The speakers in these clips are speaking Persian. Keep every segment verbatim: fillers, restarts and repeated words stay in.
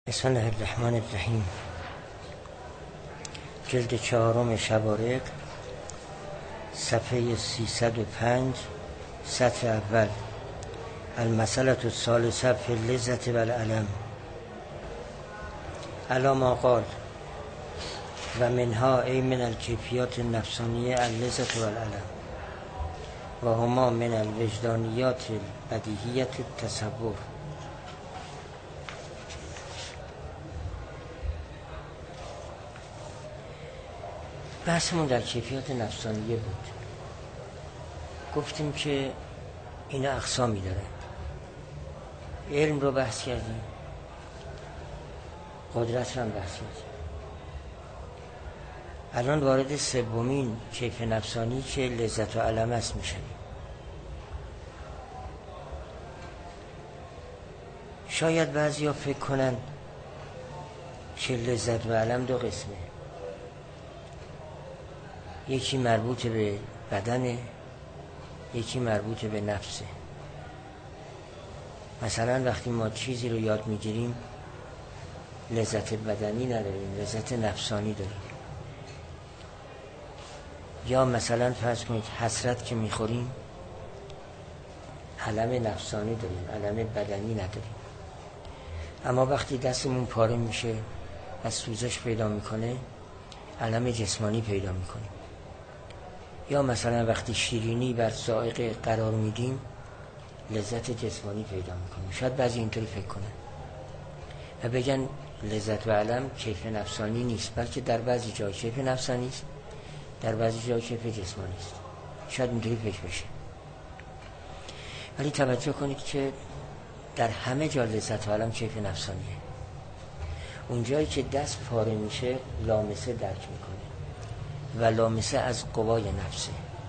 بسم الله الرحمن الرحیم. جلد چهارم شبارق، صفحه سیصد و پنج، سطر اول. المسألة الثالثة فی اللذة و الألم. علی ما قال و منها ای من الکیفیات النفسانیه اللذة و الألم و هما من الوجدانیات البدیهیة التصور. بحثمون در کیفیات نفسانیه بود. گفتیم که اینا اقسامی داره. علم رو بحث کردیم، قدرت رو هم بحث کردیم. الان وارد سومین کیف نفسانی که لذت و الم است میشیم. شاید بعضی ها فکر کنن که لذت و الم دو قسمه، یکی مربوط به بدنه، یکی مربوط به نفسه. مثلا وقتی ما چیزی رو یاد میگیریم لذت بدنی نداریم، لذت نفسانی داریم. یا مثلا فرض کنید حسرت که میخوریم الم نفسانی داریم، الم بدنی نداریم. اما وقتی دستمون پاره میشه و سوزش پیدا میکنه الم جسمانی پیدا میکنیم. یا مثلا وقتی شیرینی بر ذائقه قرار میدیم لذت جسمانی پیدا میکنیم. شاید بعضی اینطوری فکر کنن و بگن لذت و الم کیف نفسانی نیست، بلکه در بعضی جای کیف نفسانی است، در بعضی جای کیف جسمانی است. شاید اینطوری فکر بشه، ولی توجه کنید که در همه جا لذت و الم کیف نفسانیه. اون جایی که دست پاره میشه لامسه درک میکنه و لامسه از قوای نفسه.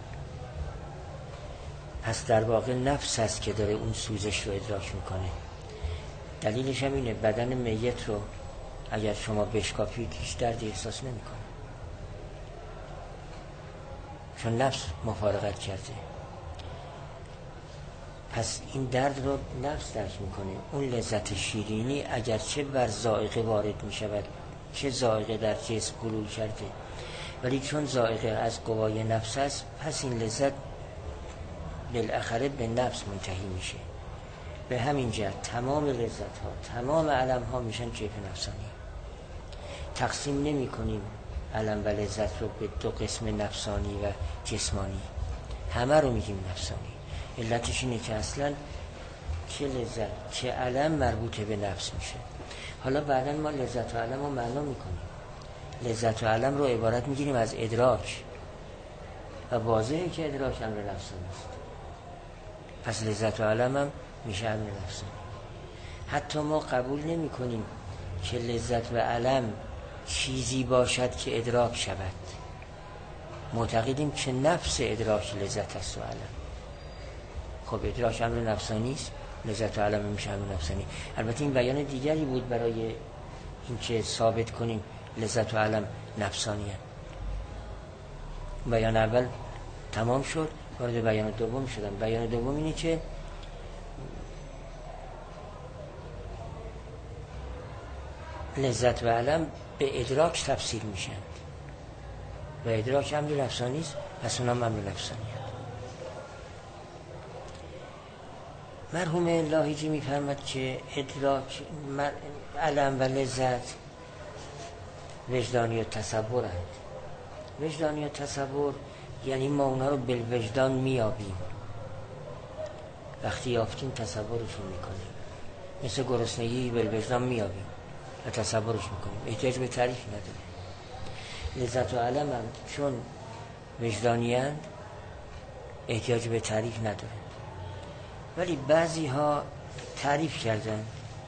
پس در واقع نفس هست که داره اون سوزش رو ادراک میکنه. دلیلش هم اینه بدن میت رو اگر شما بشکافید هیچ دردی احساس نمیکنه، چون نفس مفارقت کرده. پس این درد رو نفس درک میکنه. اون لذت شیرینی اگر چه بر ذائقه وارد میشود، چه ذائقه در جسم حلول کرده، ولی چون ذائقه از قوای نفس است پس این لذت بالاخره به نفس منتهی میشه. به همین جهت تمام لذت ها، تمام علم ها میشن کیف نفسانی. تقسیم نمی کنیم علم و لذت رو به دو قسم نفسانی و جسمانی، همه رو میگیم نفسانی. علتش اینه که اصلا چه لذت چه علم مربوط به نفس میشه. حالا بعدا ما لذت و علم رو معنا میکنیم. لذت و علم رو عبارت میگیریم از ادراک و واضحه که ادراک امر نفسانی است. پس لذت و علم هم میشه امر نفسانی. حتی ما قبول نمی کنیم که لذت و علم چیزی باشد که ادراک شود. معتقدیم که نفس ادراک لذت است و علم. خب ادراک امر نفسانی است، لذت و علم میشه امر نفسانی. البته این بیان دیگری بود برای اینکه ثابت کنیم لذت و علم نفسانیه. بیان اول تمام شد، وارد بیان دوم شدم. بیان دوم اینه که لذت و علم به ادراک تفسیر میشن و ادراک امر نفسانی است، پس اونم امر نفسانی است. مرحوم لاهیجی میفرماد که ادراک علم و لذت وجدانی و تصور هست. وجدانی و تصور یعنی ما اونا رو بالوجدان میابیم، وقتی یافتیم تصورشون میکنیم. مثل گرسنگی بالوجدان میابیم و تصورش میکنیم، احتیاج به تعریف نداره. لذت و علم هم چون وجدانی هست احتیاج به تعریف نداره. ولی بعضی ها تعریف کردن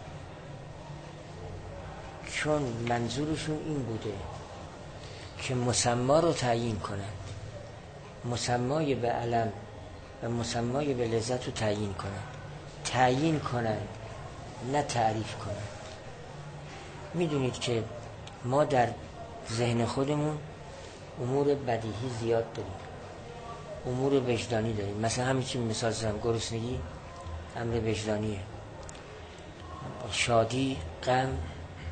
چون منظورشون این بوده که مسما رو تعیین کنند، مسمای به علم و مسمای به لذت رو تعیین کنند. تعیین کنند نه تعریف کنند. میدونید که ما در ذهن خودمون امور بدیهی زیاد داریم، امور وجدانی داریم. مثلا همین که مثال زدم، گرسنگی امر وجدانیه، شادی، غم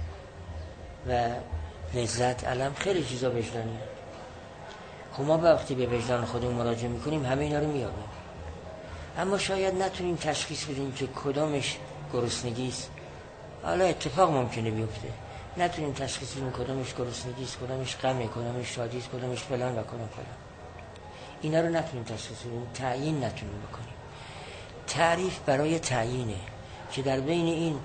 و لذت، الم، خیلی چیزا وجدانیه. خب ما وقتی به وجدان خودمون مراجعه میکنیم همه اینا رو میابیم، اما شاید نتونیم تشخیص بدیم که کدامش گرسنگی است. حالا اتفاق ممکنه بیفته، نتونیم تشخیص بدیم کدامش گرسنگی است، کدامش غمه، کدامش شادی است، کدامش فلان و کدام فلان. اینا رو نتونیم تشخیص بدیم، تعیین نتونیم بکنیم. تعریف برای تعیینه که در بین این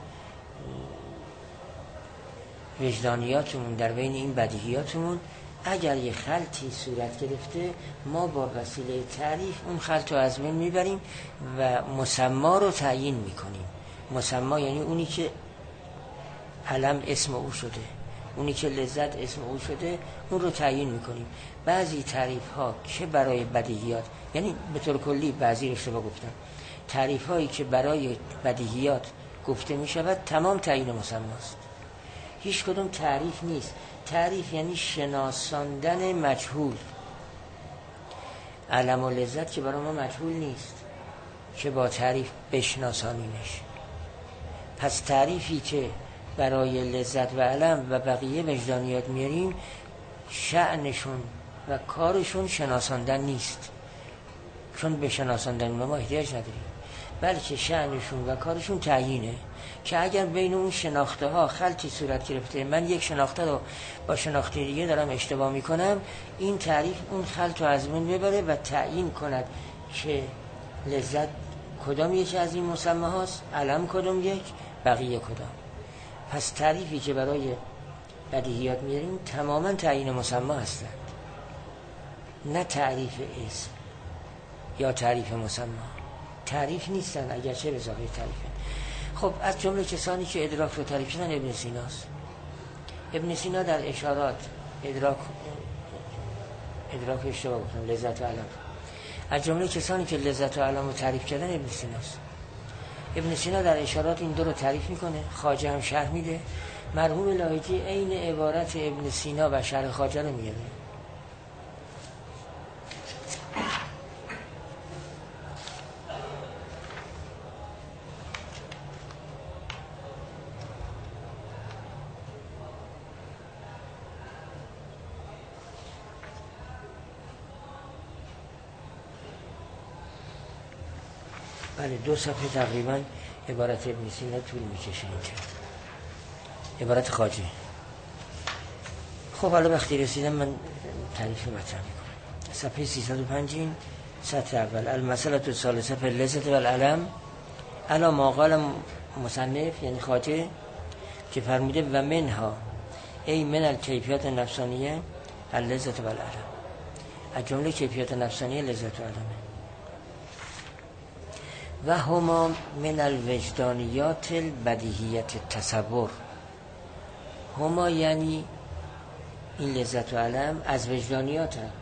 وجدانیاتمون، در بین این بدیهیاتمون اگر یه خلطی صورت گرفته، ما با وسیله تعریف اون خلط رو از بین میبریم و مسما رو تعیین میکنیم. مسما یعنی اونی که علم اسم او شده، اونی که لذت اسم او شده، اون رو تعیین میکنیم. بعضی تعریف ها که برای بدیهیات، یعنی به طور کلی بعضی اشتباه گفتم، تعریف هایی که برای بدیهیات گفته میشود تمام تعیین مسماست. هیچ کدوم تعریف نیست. تعریف یعنی شناساندن مجهول. علم و لذت که برای ما مجهول نیست که با تعریف بشناسانیمش. پس تعریفی که برای لذت و علم و بقیه وجدانیات میاریم، شأنشون و کارشون شناساندن نیست، چون به شناساندن ما احتیاج نداریم، بلکه شأنشون و کارشون تعیینه که اگر بین اون شناخته ها خلطی صورت گرفته، من یک شناخته رو با شناخته دیگه دارم اشتباه میکنم، این تعریف اون خلط رو از من ببره و تعیین کند که لذت کدام یکی از این مسمى هاست، علم کدام یک، بقیه کدام. پس تعریفی که برای بدیهیات میاریم تماما تعیین مسمى هستند، نه تعریف اسم یا تعریف مسمى. تعریف نیستن اگرچه به ظاهر تعریفه. خب از جمله کسانی که ادراک رو تعریف کردن ابن سیناست. ابن سینا در اشارات ادراک ادراک اشتباه گفتم، لذت و علم، از جمله کسانی که لذت و علم رو تعریف کردن ابن سیناست. ابن سینا در اشارات این دو رو تعریف میکنه، خواجه هم شرح میده. مرحوم لاهیجی عین عبارت ابن سینا و شرح خواجه رو میاره. بله، دو صفحه تقریبا عبارت ابن سینا طول میکشه اینجا، عبارت خواجه. خب حالا وقتی رسیدم من تعریف مطرح میکنم. صفحه سیصد و پنج این سطر اول، المسئله الثالثه فی اللذت و العلم علی ما قال مصنف، یعنی خواجه که فرموده و منها ای من الکیفیات نفسانیه اللذت و العلم، از جمله کیفیات نفسانیه لذت و علمه. و هما من الوجدانیات البدیهیت تصور. هما یعنی این لذت و علم از وجدانیات هم.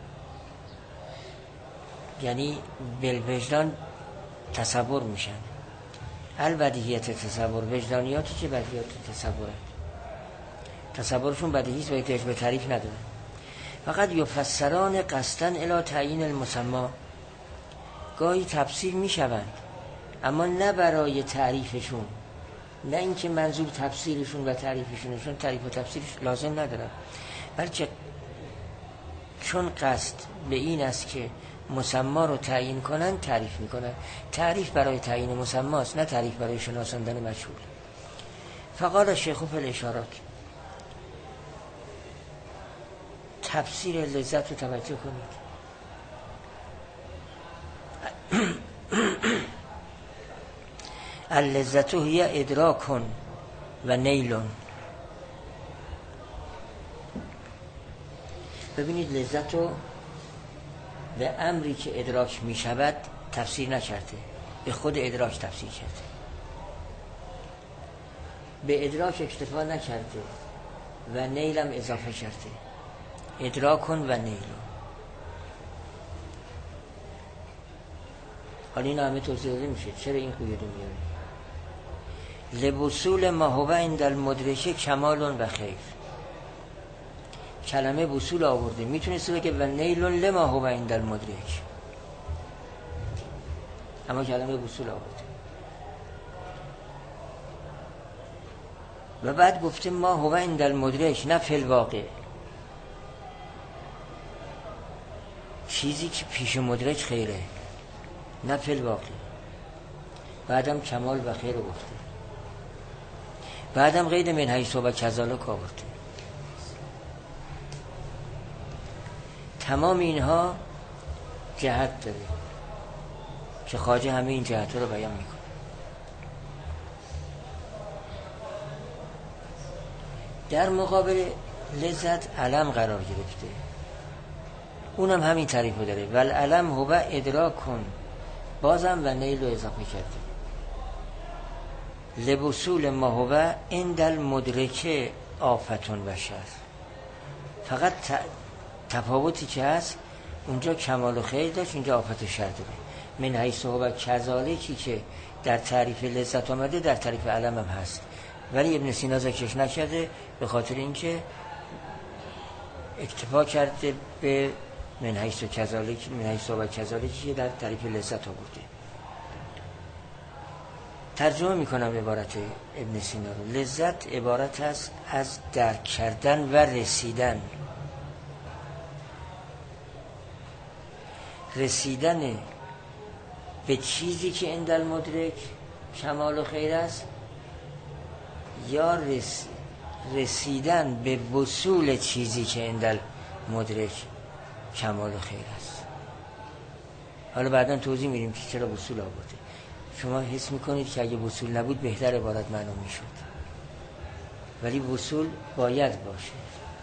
یعنی بالوجدان تصور میشن. البدیهیت تصور، وجدانیاتی که بدیهیات تصوره، تصورشون بدیهیست و احتیاج به تعریف نداره. فقط یفسران قصداً الی تعیین المسمى، گاهی تفسیر میشوند اما نه برای تعریفشون، نه اینکه منظور تفسیرشون و تعریفشونشون تعریف و تفسیرش لازم ندارن، بلکه چون قصد به این است که مسما رو تعیین کنن تعریف میکنن. تعریف برای تعیین مسما است، نه تعریف برای شناساندن مجهول. فقال شیخ فی الاشارات، تفسیر لذت رو توجه کنید. اللذت هی ادراک و نیل. ببینید لذت رو به امری که ادراک می شود تفسیر نکرده، به خود ادراک تفسیر کرده. به ادراک اکتفا نکرده و نیلم اضافه کرده. ادراک و نیل. حالا این همه توضیح داده میشه چرا این قیوده میاره. لبسول ما هو عند المدرک کمال و خیر. کلمه بسول آورده، میتونسته بگه و نیل لما هو عند المدرک، اما کلمه بسول آورده. و بعد گفته ما هو عند المدرک نه فی الواقع، چیزی که پیش مدرک خیره نه فی الواقع. بعدم کمال و خیر گفته، بعدم قید من حیث و کذالک آورده. تمام اینها جهت داره که خواجه همه این جهت رو بیان میکنه. در مقابل لذت علم قرار گرفته، اونم همین تعریف رو داره. ول علم هو ادراک کن، بازم و نیل رو اضافه کرده. لبسول ما هو عند المدرک آفتون و شر. فقط تفاوتی که هست اونجا کمال و خیر داشت، اینجا آفت و شر داره. من حیث هو کذالکی که در تعریف لذت آمده در تعریف علم هم هست، ولی ابن سینا ذکرش نکرده به خاطر اینکه اکتفا کرده به من حیث و کذالک، من حیث و کذالکی که در تعریف لذت آورده. ترجمه میکنم عبارت ابن سینا رو. لذت عبارت است از درک کردن و رسیدن، رسیدن به چیزی که عند المدرک کمال و خیر است، یا رس... رسیدن به وصول چیزی که عند المدرک کمال و خیر است. حالا بعدا توضیح میدیم که چرا وصول آورده. شما حس میکنید که اگه وصول نبود بهتر عبارت معنا میشد، ولی وصول باید باشه.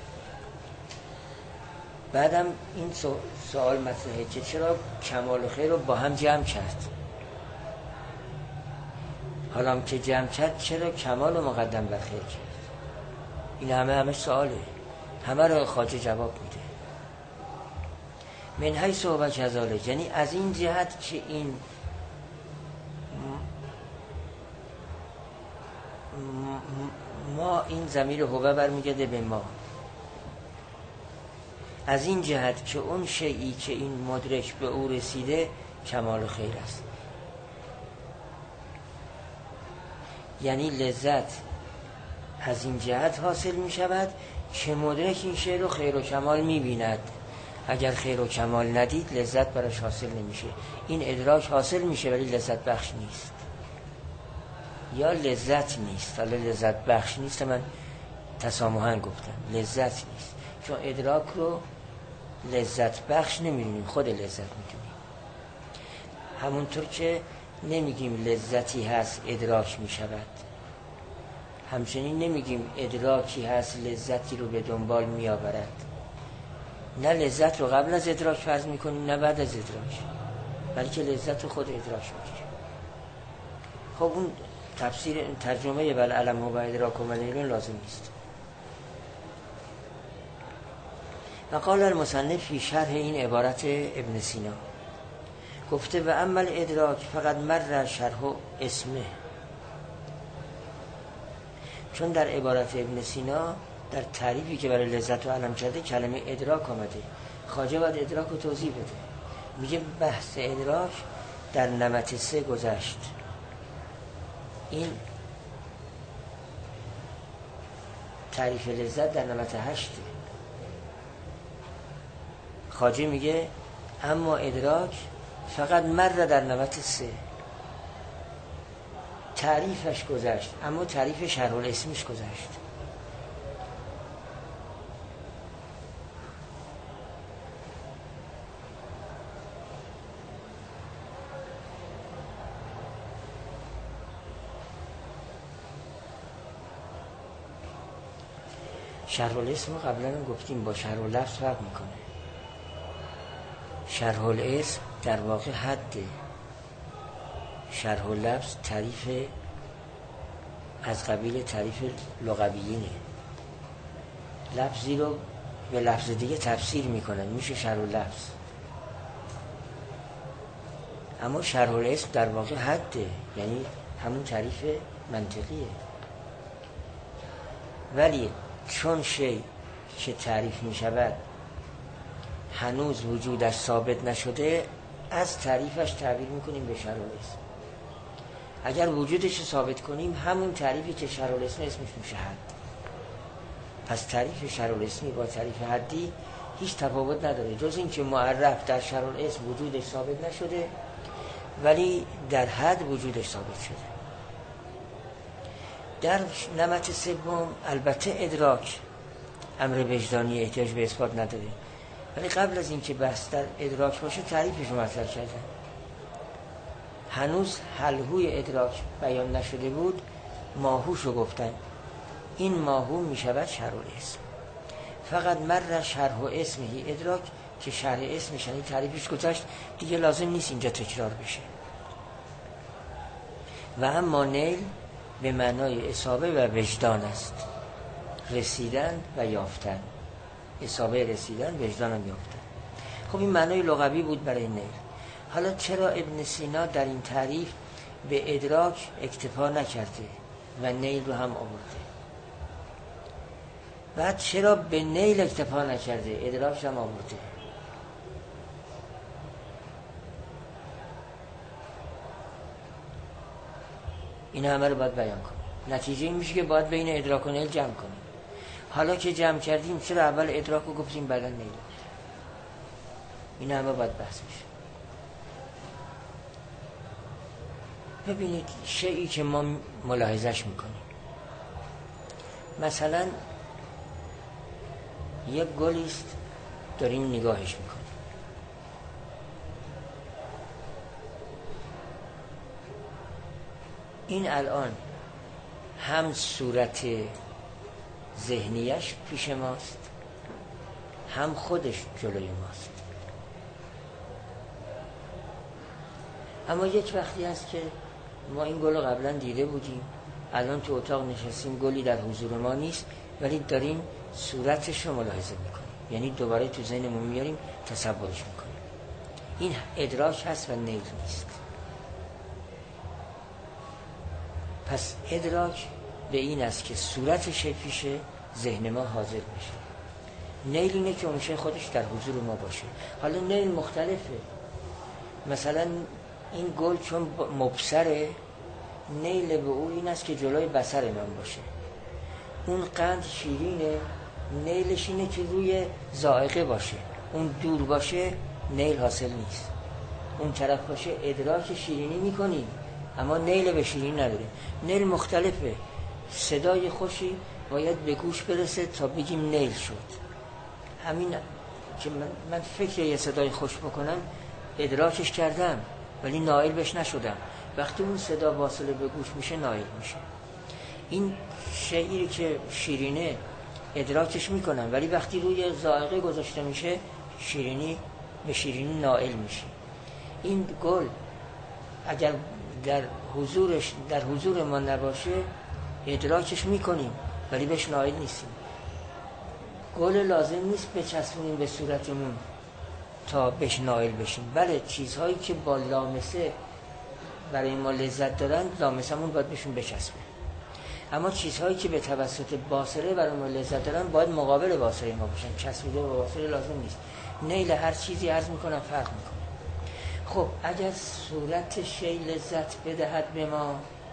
بعدم این سوال مطرحه که چرا کمال و خیر رو با هم جمع کرد. حالا هم که جمع کرد چرا کمال رو مقدم بر خیر کرد؟ این همه همه سواله، همه رو خواجه جواب میده. من حیث و کذالک، یعنی از این جهت که این ما، این ضمیر هو برمیگرده به ما، از این جهت که اون شیئی که این مدرک به او رسیده کمال و خیر است. یعنی لذت از این جهت حاصل می شود که مدرک این شی رو خیر و کمال می بیند. اگر خیر و کمال ندید لذت براش حاصل نمیشه. این ادراک حاصل میشه ولی لذت بخش نیست، یا لذت نیست. حالا لذت بخش نیست من تسامحاً گفتم، لذت نیست، چون ادراک رو لذت بخش نمیدونیم، خود لذت میدونیم. همونطور که نمیگیم لذتی هست ادراک میشود، همچنین نمیگیم ادراکی هست لذتی رو به دنبال میآورد. نه لذت رو قبل از ادراک فرض میکنیم نه بعد از ادراک، بلکه لذت رو خود ادراک میگیریم. خب اون تفسیر ترجمه بل علم و ادراک و منیلون لازم نیست. و قال المصنف فی شرح این عبارت ابن سینا، گفته و اما الادراک فقط مر شرح اسمه. چون در عبارت ابن سینا در تعریفی که برای لذت و علم کرده کلمه ادراک آمده، خواجه باید ادراک رو توضیح بده. میگه بحث ادراک در نمط سه گذشت، این تعریف لذت در نمط هشته. خواجه میگه اما ادراک فقط مر در نمط سه، تعریفش گذشت اما تعریف شرح الاسمش گذشت. شرح الاسم رو قبلا هم گفتیم با شرح اللفظ فرق میکنه. شرح الاسم در واقع حده، شرح اللفظ تعریف از قبیل تعریف لغویینه، لفظی رو به لفظ دیگه تفسیر میکنن، میشه شرح اللفظ. اما شرح الاسم در واقع حده، یعنی همون تعریف منطقیه. ولی چون شی که تعریف می شود هنوز وجودش ثابت نشده، از تعریفش تعبیر می کنیم به شرح الاسم. اگر وجودش رو ثابت کنیم همون تعریفی که شرالاسم اسمش میشه حد. پس تعریف شرالاسمی با تعریف حدی هیچ تفاوت نداره، جز این که معرف در شرالاسم وجودش ثابت نشده ولی در حد وجودش ثابت شده. در نمط سوم البته ادراک امر وجدانی احتیاج به اثبات نداره، ولی قبل از اینکه بحث در ادراک باشه تعریفش رو مطرح کردن. هنوز حلهوی ادراک بیان نشده بود، ماهوش رو گفتن. این ماهو می شود شرح اسم. فقط مر شرح و اسمهی ادراک که شرح اسمش یعنی تعریفش گذشت، دیگه لازم نیست اینجا تکرار بشه. و اما نیل به معنای اصابه و وجدان است، رسیدن و یافتن. اصابه رسیدن، وجدان هم یافتن. خب این معنای لغوی بود برای نیل. حالا چرا ابن سینا در این تعریف به ادراک اکتفا نکرده و نیل رو هم آورده؟ بعد چرا به نیل اکتفا نکرده، ادراک هم آورده؟ این همه رو باید بیان کنیم. نتیجه این میشه که باید بین ادراک و نیل جمع کنیم. حالا که جمع کردیم چرا اول ادراک رو گفتیم بعدا نیل؟ این همه باید بحث میشه. ببینید شیئی که ما ملاحظش میکنیم، مثلا یک گلیست داریم نگاهش میکنیم، این الان هم صورت ذهنیش پیش ماست هم خودش جلوی ماست. اما یک وقتی هست که ما این گل رو قبلا دیده بودیم، الان تو اتاق نشستیم گلی در حضور ما نیست، ولی داریم صورتش رو ملاحظه میکنیم، یعنی دوباره تو ذهنمون میاریم تصورش میکنیم. این ادراک هست و نیل نیست. پس ادراک به این است که صورتش پیش ذهن ما حاضر بشه. نیل اینه که اون شی خودش در حضور ما باشه. حالا نیل مختلفه. مثلا این گل چون مبصره، نیل به او این است که جلوی بصر من باشه. اون قند شیرینه، نیلش اینه که روی ذائقه باشه. اون دور باشه نیل حاصل نیست. اون طرف باشه ادراک شیرینی میکنیم اما نیل به شیرین نداره. نیل مختلفه. صدای خوشی باید به گوش برسه تا بگیم نیل شد. همین که من, من فکر یه صدای خوش بکنم ادراکش کردم ولی نائل بهش نشدم. وقتی اون صدا واصله به گوش میشه نائل میشه. این شعری که شیرینه ادراکش میکنم ولی وقتی روی ذائقه گذاشته میشه شیرینی به شیرینی نائل میشه. این گل اگر در حضورش در حضور ما نباشه ادراکش میکنیم ولی بهش نائل نیستیم. گل لازم نیست بچسبونیم به صورتمون تا بهش نائل بشیم. بله چیزهایی که با لامسه برای ما لذت دارن لامسمون باید بهشون بچسبه، اما چیزهایی که به توسط باصره برای ما لذت دارن باید مقابل باصره ما باشن، چسبیده به باصره لازم نیست. نیل هر چیزی عرض میکنم فرق میکنه. خب اگر صورت شی لذت بدهد به ما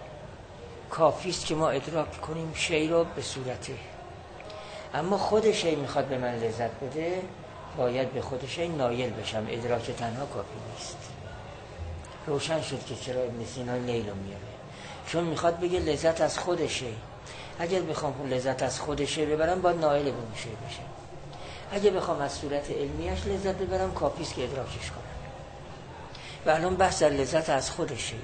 کافیست که ما ادراک کنیم شی رو به صورته، اما خود شی میخواد به من لذت بده باید به خود شی نایل بشم. ادراک تنها کافی نیست. روشن شد که چرا ابن سینا نیل رو میاره، چون میخواد بگه لذت از خود شی. اگر بخوام لذت از خود شی ببرم باید نایل به اون شی بشم. اگه بخوام از صورت علمیش لذت ببرم کافیست که ادراکش کنم. و الان بحث در لذت از خود شیه،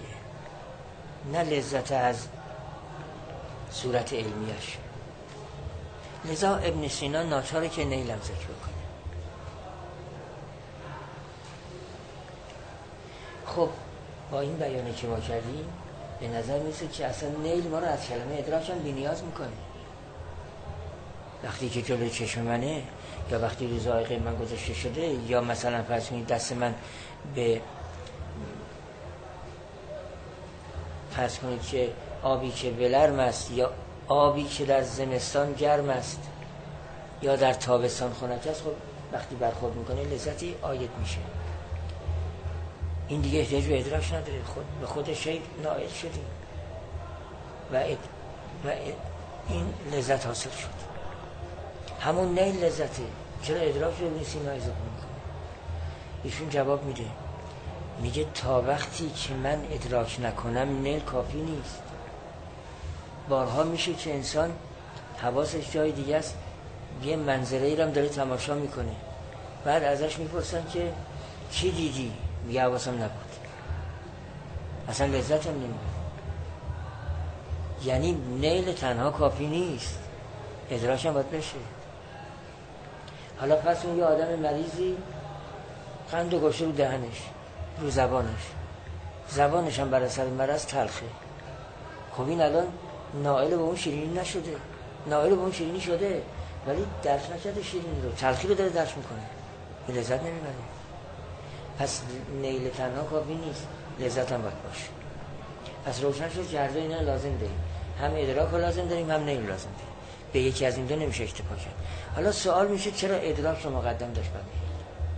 نه لذت از صورت علمیش. لذا ابن سینا ناچاره که نیلم ذکر کنه. خب با این بیانه که ما کردیم به نظر میسه که اصلا نیل ما رو از کلمه ادراک هم بی نیاز میکنه. وقتی که جلوی چشم منه یا وقتی رو ذائقه من گذاشته شده یا مثلا فرض کنید دست من به فرض کنید که آبی که ولرم است یا آبی که در زمستان گرم است یا در تابستان خنک است، خب وقتی برخورد میکنه لذتی عاید میشه. این دیگه احتیاج به ادراک نداره، خود به خودش نائل شدیم. و, اد... و اد... این لذت حاصل شد. همون نیل لذته. چرا ادراک رو ابن سینا اضافه میکنه؟ ایشون جواب میده، میگه تا وقتی که من ادراک نکنم نیل کافی نیست. بارها میشه که انسان حواسش جای دیگه است، یه منظره ای رو هم داره تماشا میکنه، بعد ازش میپرسن که چی دیدی؟ میگه حواسم نبود، اصلا لذتم نمیبره. یعنی نیل تنها کافی نیست، ادراکم باید بشه. حالا پس اون یه آدم مریضی قند و گوشه رو دهنش، رو زبانش، زبانش هم بر اثر مرض تلخه. خب این الان نائل به اون شیرینی نشده، نائل به اون شیرینی شده ولی درک نکرده شیرینی رو، تلخی رو داره درک میکنه، این لذت نمیبره. پس نیل تنها کافی نیست، لذت هم باید باشه. پس روشن شد جرده اینا لازم داریم، هم ادراک رو لازم داریم هم نیل لازم داریم، به یکی از این دو نمیشه اکتفا کرد. حالا سوال میشه چرا ادراک رو مقدم داشت بر نیل؟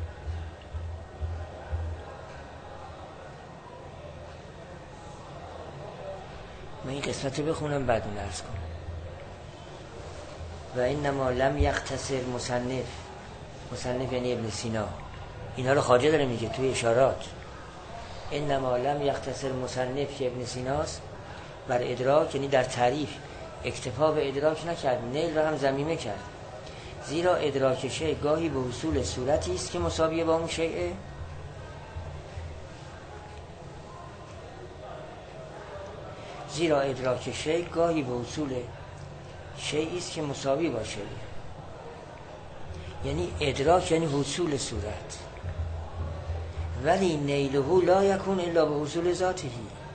من این قسمت رو بخونم بعد اون عرض کنم. و اینما لم یختصر مصنف، مصنف یعنی ابن سینا، اینا رو خواجه داره میگه توی اشارات. اینما لم یختصر مصنف که ابن سیناست بر ادراک، یعنی در تعریف اکتفا به ادراک نکرد، نیل رو هم ضمیمه کرد. زیرا ادراک شیء گاهی به حصول صورتی است که مساویه با اون شیء، زیرا ادراک شیء گاهی به حصول شیئی است که مساوی باشه. یعنی ادراک یعنی حصول صورت، ولی نیله لا یکون الا به حصول ذاته.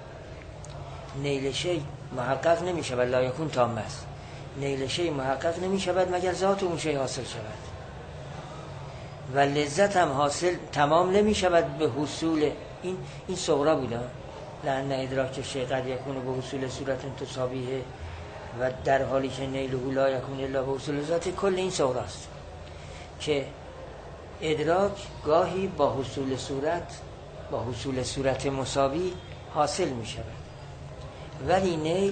نیل شیء محقق نمی شود، لا یکون تام است، نیل شیء محقق نمی شود مگر ذات اون شیء حاصل شود. و لذت هم حاصل تمام نمی شود به حصول این این صغرا بوده، لأن ادراک شیء قد یکون به حصول صورت تساویه و در حالی که نیله لا یکون الا به حصول ذات. کل این صغراست که ادراک گاهی با حصول صورت، با حصول صورت مساوی حاصل می شود، ولی نیل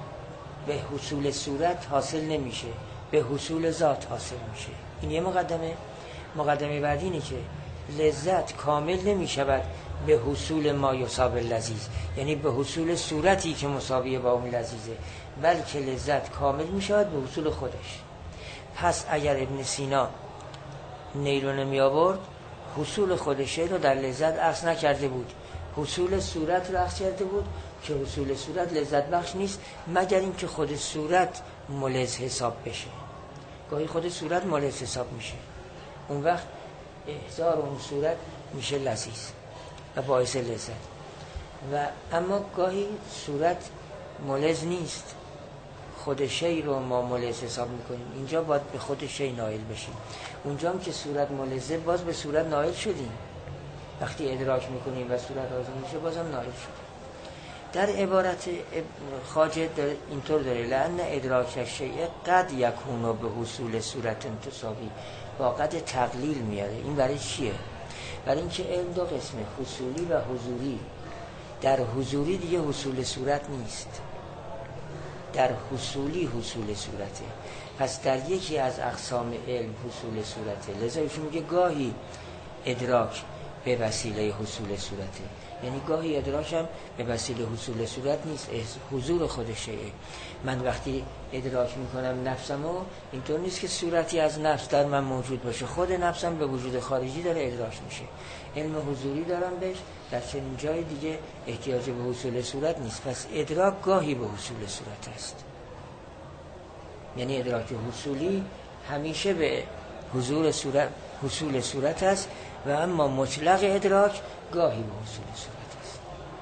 به حصول صورت حاصل نمیشه، به حصول ذات حاصل میشه. این یه مقدمه. مقدمه بعدی اینه که لذت کامل نمی شود به حصول ما یصاب اللذیذ، یعنی به حصول صورتی که مساویه با اون لذیذه، بلکه لذت کامل می شود به حصول خودش. پس اگر ابن سینا نیل رو نمی آورد، حصول خودشه رو در لذت عکس نکرده بود، حصول صورت رو عکس کرده بود که حصول صورت لذت بخش نیست مگر اینکه خود صورت ملز حساب بشه. گاهی خود صورت ملز حساب میشه، اون وقت احضار اون صورت میشه لذیذ و باعث لذت. و اما گاهی صورت ملز نیست، خود شی رو ما ملز حساب میکنیم، اینجا باید به خود شی نائل بشیم. اونجا هم که صورت ملزه باز به صورت نائل شدیم، وقتی ادراک میکنیم و صورت آزم میشه بازم نائل شدیم. در عبارت خواجه اینطور داره لأن ادراک شیء قد یکون به حصول صورت تساوی، با قد تقلیل میاره. این برای چیه؟ برای اینکه علم دو قسمه، حصولی و حضوری. در حضوری دیگه حصول صورت نیست، در حصولی حصول صورته. پس در یکی از اقسام علم حصول صورته، لذا ایشون میگه گاهی ادراک به وسیله حصول صورته، یعنی گاهی ادراکم به وسیله حصول صورت نیست، حضور خودشه. من وقتی ادراک میکنم نفسمو، اینطور نیست که صورتی از نفس در من موجود باشه، خود نفسم به وجود خارجی داره ادراک میشه. علم حضوری دارم بهش، در چنین جای دیگه احتیاج به حصول صورت نیست. پس ادراک گاهی به حصول صورت است، یعنی ادراک حصولی همیشه به حضور صورت حصول صورت است و اما مطلق ادراک گاهی به حصول صورت است.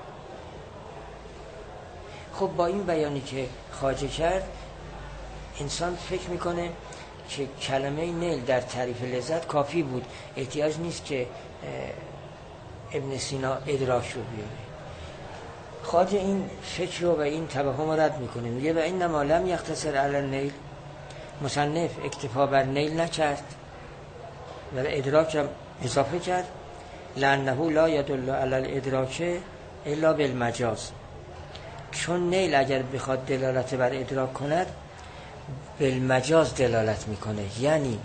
خب با این بیانی که خواجه کرد، انسان فکر میکنه که کلمه نیل در تعریف لذت کافی بود، احتیاج نیست که ابن سینا ادراک رو بیاره. خواجه این فکر رو و این توهم رو رد میکنه، میگه و این نما لم یختصر علی النیل، مصنف اکتفا بر نیل نکرد و ادراک رو اضافه کرد، لانه لا یدل علی الادراک الا بالمجاز، چون نیل اگر بخواد دلالت بر ادراک کند بالمجاز دلالت میکنه، یعنی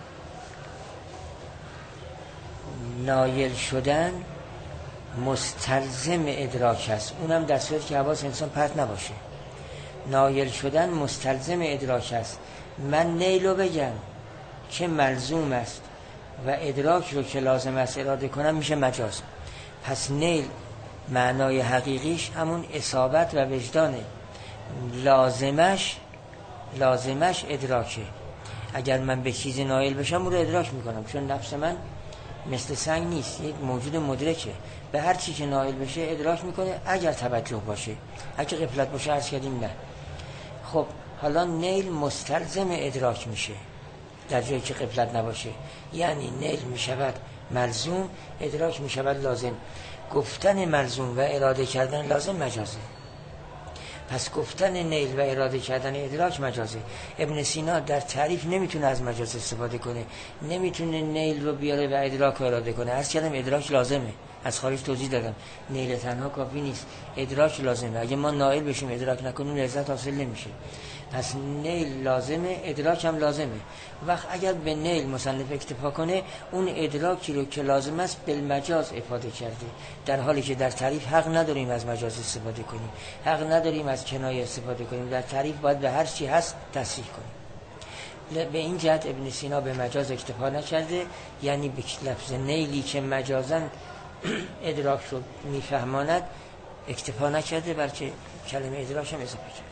نایل شدن مستلزم ادراک است، اونم در صورتی که حواس انسان پرت نباشه. نایل شدن مستلزم ادراک است. من نیل رو بگم که ملزوم است و ادراک رو که لازم است اراده کنم میشه مجاز. پس نیل معنای حقیقیش همون اصابت و وجدانه، لازمش لازمش ادراکه. اگر من به چیزی نایل بشم اون رو ادراک میکنم، چون نفس من مثل سنگ نیست، یک موجود مدرکه، به هر چی که نایل بشه ادراک میکنه اگر توجه باشه. اگر غفلت باشه عرض کردیم نه. خب حالا نیل مستلزم ادراک میشه در جایی که غفلت نباشه، یعنی نیل میشود ملزوم، ادراک میشود لازم. گفتن ملزوم و اراده کردن لازم مجازه. پس گفتن نیل و اراده کردن ادراک مجازه. ابن سینا در تعریف نمیتونه از مجاز استفاده کنه، نمیتونه نیل رو بیاره و ادراک رو اراده کنه. عرض کردم ادراک لازمه، از خارج توضیح دادم نیل تنها کافی نیست، ادراک لازمه. اگه ما نایل بشیم ادراک نکنیم لذت حاصل نمیشه. پس نیل لازمه، ادراک هم لازمه. وقت اگر به نیل مصنف اکتفا کنه اون ادراکی رو که لازم است بالمجاز افاده کرده، در حالی که در تعریف حق نداریم از مجاز استفاده کنیم، حق نداریم از کنایه استفاده کنیم. در تعریف باید به هر چی هست تصریح کنیم. به این جهت ابن سینا به مجاز اکتفا نکرده، یعنی به لفظ نیلی که مجازاً ادراک رو میفهماند اکتفا نکرده، بلکه کلمه ادراک هم اضافه کرده.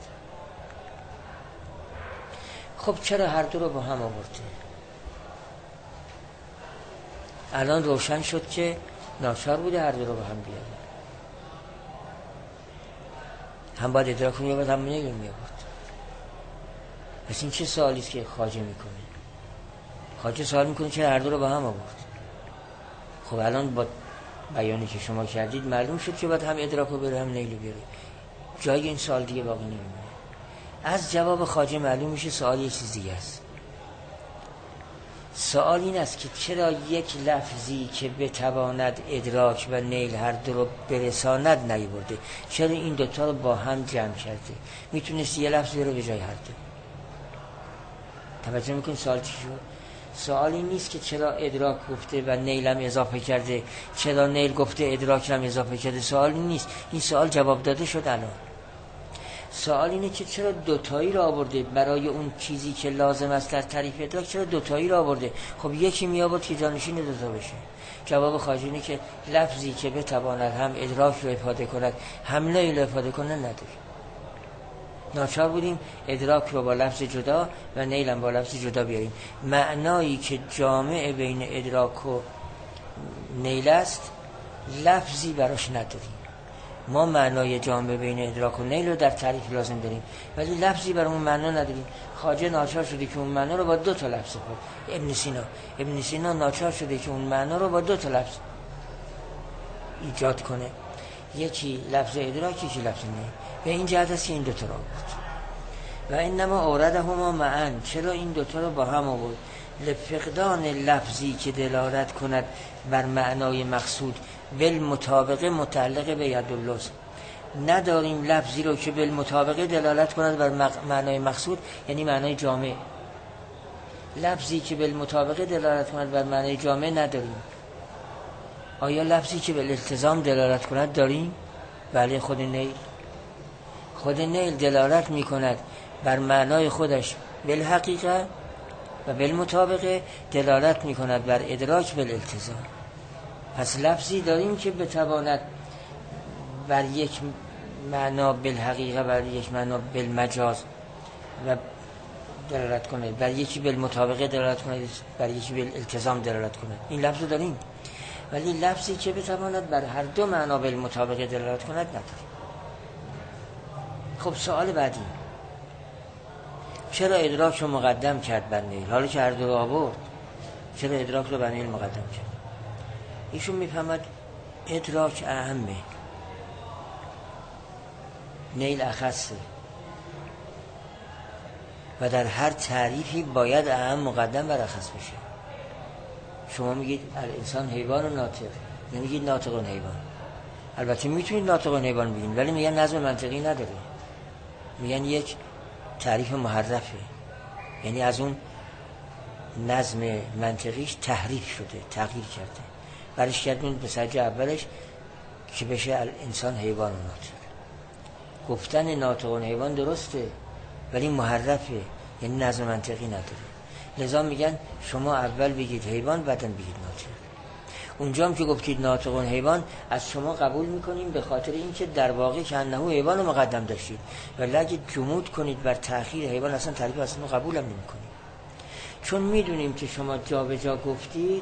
خب چرا هر دو رو با هم آورده؟ الان روشن شد که ناچار بوده هر دو رو با هم بیاره، هم باید ادراک رو میابود هم نیل رو میابود. پس این چه سوالی است که خواجه میکنه؟ خواجه سوال میکنه چرا هر دو رو با هم آورد؟ خب الان با بیانی که شما کردید معلوم شد که باید هم ادراک رو بیاره هم نیل رو بیاره، جای این سوال دیگه باقی نمیمونه. از جواب خواجه معلوم میشه سوال یه چیز دیگه است. سوال این است که چرا یک لفظی که بتواند ادراک و نیل هر دو رو برساند نیاورده؟ چرا این دوتا رو با هم جمع کرده؟ میتونست یه لفظ رو به جای هر دو. توجه میکنید سوال چی شد؟ سوال این نیست که چرا ادراک گفته و نیل هم اضافه کرده، چرا نیل گفته ادراک هم اضافه کرده. سوال این نیست، این سوال جواب داده شد الان. سوال اینه که چرا دوتایی را آورده برای اون چیزی که لازم است در تعریف ادراک، چرا دوتایی را آورده؟ خب یکی می آورد که جانشین دوتا بشه. جواب خواجه اینه که لفظی که بتواند هم ادراک رو افاده کند هم نیل رو افاده کند نداره. ناچار بودیم ادراک رو با لفظ جدا و نیل هم با لفظ جدا بیاریم. معنایی که جامع بین ادراک و نیل است لفظی براش نداریم. ما معنای جامع بین ادراک و نیل رو در تعریف لازم داریم ولی لفظی برای اون معنا نداریم. خواجه ناچار شده که اون معنا رو با دو تا لفظ بود. ابن سینا ابن سینا ناچار شده که اون معنا رو با دو تا لفظ ایجاد کنه، یکی لفظ ادراک یکی لفظ نیل. به این جهت است که این دو تا رو آورد. و انما اوردهما معا، چرا این دو تا رو با هم آورد؟ لفقدان لفظی که دلالت کند بر معنای مقصود بالمطابقه متعلق به یدالله. نداریم لفظی رو که بالمطابقه دلالت کند بر معنای مقصود، یعنی معنای جامع. لفظی که بالمطابقه دلالت کند بر معنای جامع نداریم. آیا لفظی که بالالتزام دلالت کند داریم؟ بله، خود نیل. خود نیل دلالت می کند بر معنای خودش بالحقیقه و بالمطابقه دلالت می کند بر ادراک بالالتزام. پس لفظی داریم که بتواند بر یک معنا بالحقیقه بر یک معنا بالمجاز و دلالت کنه، بر یکی بالمطابقه دلالت کنه، بر یکی بالالتزام دلالت کنه. این لفظ داریم، ولی لفظی که بتواند بر هر دو معنا بالمطابقه دلالت کند نداریم. خب سوال بعدی، چرا ادراک رو مقدم کرد بر نیل حالا که هر دو رو آورد؟ چرا ادراک رو بر نیل مقدم کرد؟ ایشون میفهمد ادراک اهمه، نیل اخصه و در هر تعریفی باید اهم مقدم بر اخص بشه. شما میگید الانسان حیوان و ناطق، نمیگید ناطق و حیوان. البته میتونید ناطقون حیوان بگین، ولی میگن نظم منطقی نداره، میگن یک تعریف محرفه، یعنی از اون نظم منطقیش تحریف شده، تغییر کرده، برش کردون به سجه اولش که بشه انسان حیوان و ناطق. گفتن ناطقون حیوان درسته ولی محرفه، یعنی نظم منطقی نداره. لذا میگن شما اول بگید حیوان بعدن بگید ناطق. اونجا هم که گفتید ناطقون حیوان از شما قبول میکنیم به خاطر اینکه در واقع که انه حیوان رو مقدم داشتید، ولی اگه جمود کنید بر تأخیر حیوان اصلا تعریف اصلا قبول هم نمیکنیم، چون میدونیم که شما جا به جا گفتید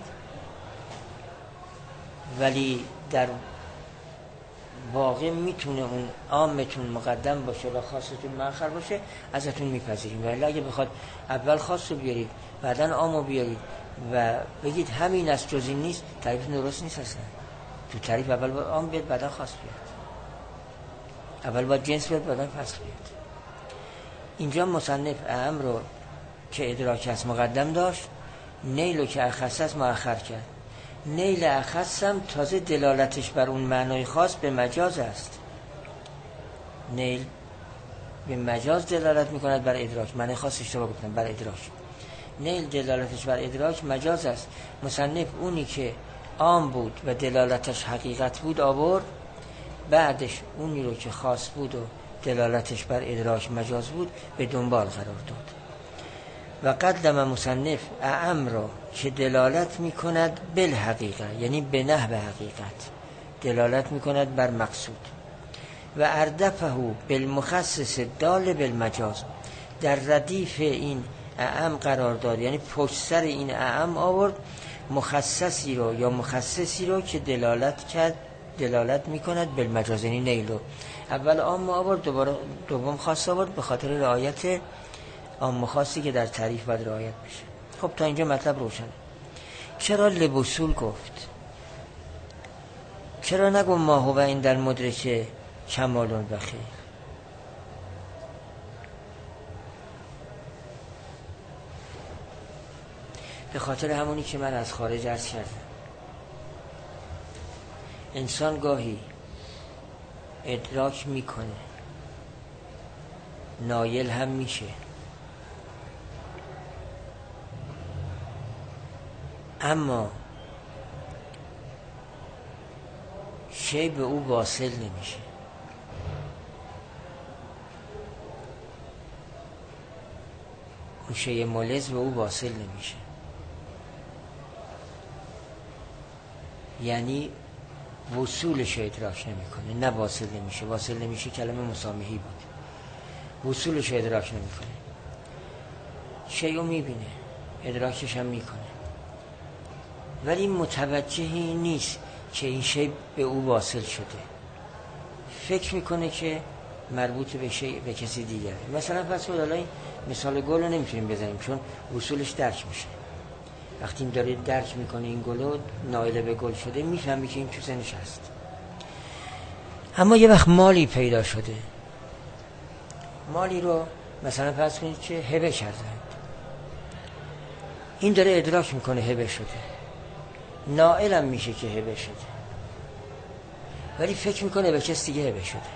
ولی در واقع میتونه اون عامتون مقدم باشه و خاصتون مؤخر باشه، ازتون میپذیریم. ولی اگه بخواد اول خاص رو بیارید بعدن عام رو بیارید و بگید همین است جز این نیست، تعریف درست نیست اصلا. تو تعریف اول باید عام بیاد بعدن خاص بیاد، اول باید جنس بیاد بعدن فصل بیاد. اینجا مصنف اعم رو که ادراک است مقدم داشت، نیل رو که اخص است مؤخر کرد. نیل اخص هم تازه دلالتش بر اون معنای خاص به مجاز است. نیل به مجاز دلالت میکند بر ادراک، معنای خاص اشتباه گفتم، بر ادراک. نیل دلالتش بر ادراک مجاز است. مصنف اونی که عام بود و دلالتش حقیقت بود آورد، بعدش اونی رو که خاص بود و دلالتش بر ادراک مجاز بود به دنبال قرار داد. و قدم مصنف اعم را که دلالت میکند بالحقیقه، یعنی به نحو حقیقت دلالت میکند بر مقصود، و اردفه بالمخصص دال بالمجاز، در ردیف این اعم قرار داد، یعنی پشت سر این اعم آورد مخصصی رو یا مخصصی رو که دلالت کرد دلالت میکند بالمجاز، یعنی نیلو. اول عام آورد دوباره دوم خاص آورد به خاطر رعایت عام خاصی که در تعریف باید رعایت بشه. خب تا اینجا مطلب روشنه. چرا لبوسول گفت؟ چرا نگو ما هو این در مدرکه کمال و خیر؟ به خاطر همونی که من از خارج عرض کردم، انسان گاهی ادراک میکنه، نایل هم میشه، اما شی به او واصل نمیشه. اون شی ملز به او واصل نمیشه، یعنی وصولش ادراک نمیکنه، نه واصل نمیشه. واصل نمیشه کلمه مسامحی بود. وصولش ادراک نمیکنه، شیء رو میبینه، ادراکش هم میکنه، ولی متوجهی نیست که این شی به او واصل شده. فکر میکنه که مربوط به شی به کسی دیگره. مثلا پس خود الان مثال گل رو نمیتونیم بزنیم چون وصولش درک میشه. وقتی داره درک میکنه این گل نائل به گل شده، میفهمی که این تو ذهنش هست. اما یه وقت مالی پیدا شده، مالی رو مثلا فرض کنید که هبه کردن، این داره ادراک میکنه هبه شده، نائل هم میشه که هبه شده، ولی فکر میکنه به کس دیگه هبه شده،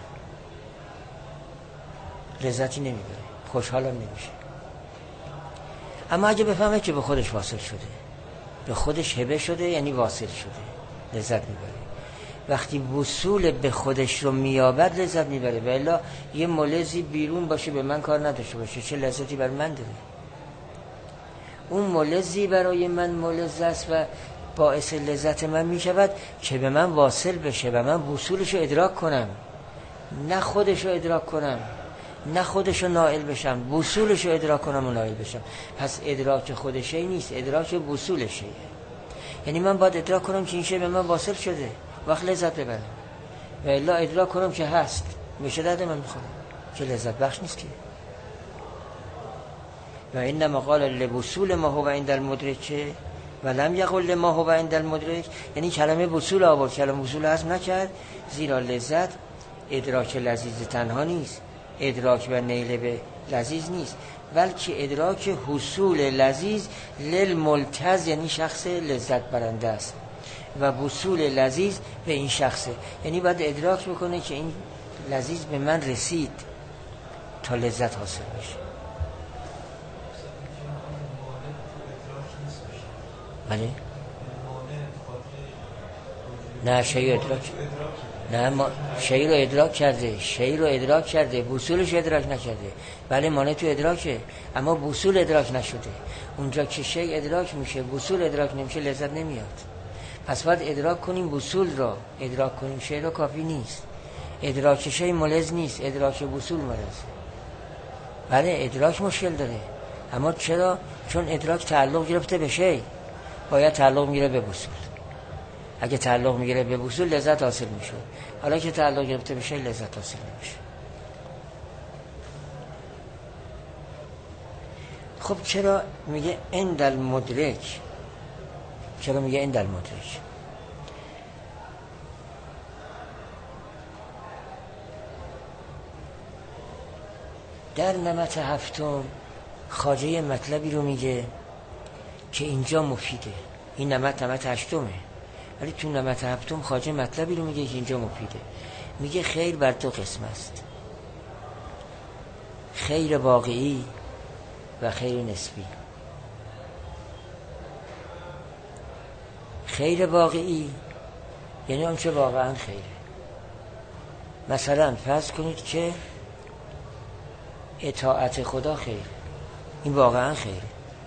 لذتی نمیبره، خوشحالم نمیشه. اما اگه بفهمه که به خودش واصل شده، به خودش هبه شده یعنی واصل شده، لذت میبره. وقتی وصول به خودش رو میابد لذت میبره، و الا یه ملزی بیرون باشه به من کار نداشته باشه، چه لذتی بر من داره؟ اون ملزی برای من ملز است و باعث لذت من میشود که به من واصل بشه و من وصولش رو ادراک کنم، نه خودش رو ادراک کنم، نه خودش رو نائل بشم، وصولش رو ادراک کنم و نائل بشم. پس ادراک خودشه نیست، ادراک وصولشه. یعنی من باید ادراک کنم که این شی به من واصل شده، وقت لذت ببرم، و الا ادراک کنم که هست، میشه درد من میخورم، که لذت بخش نیست که. و اینما قال لوصول ما هو عند المدرک و لم یقل ما هو عند المدرک، یعنی کلمه وصول آورد، کلمه وصول حذف نکرد، زیرا لذت ادراک لذیذ تنها نیست، ادراک و نیل به لذیذ نیست، بلکه ادراک حصول لذیذ للملتز، یعنی شخص لذت برنده است. و وصول لذیذ به این شخصه. یعنی باید ادراک بکنه که این لذیذ به من رسید تا لذت حاصل بشه. بله؟ نه شیء ادراک نه ما شیء رو ادراک کرده، شیء رو ادراک کرده، وصولش ادراک نکرده. بله مانع تو ادراکه، اما وصول ادراک نشده. اونجا که شیء ادراک میشه وصول ادراک نمیشه لذت نمیاد. پس باید ادراک کنیم وصول را، ادراک کنیم شیء را کافی نیست. ادراک شیء ملز نیست، ادراک وصول ملزه. بله ادراک مشکل داره، اما چرا؟ چون ادراک تعلق گرفته به شیء، باید تعلق میگیره به وصول. اگه تعلق میگیره به وصول لذت حاصل میشه، حالا که تعلق گرفته به شیء لذت حاصل نمیشه. خب چرا میگه عند المدرک؟ چرا میگه عند المدرک؟ در نمط هفتم خواجه مطلبی رو میگه که اینجا مفیده. این نمط نمط هشتمه، ولی تو نمط هفتم خواجه مطلبی رو میگه که اینجا مفیده. میگه خیر بر دو قسم است، خیر واقعی و خیر نسبی. خیر واقعی یعنی آنچه واقعا خیره. مثلا فرض کنید که اطاعت خدا خیر، این واقعا خیره.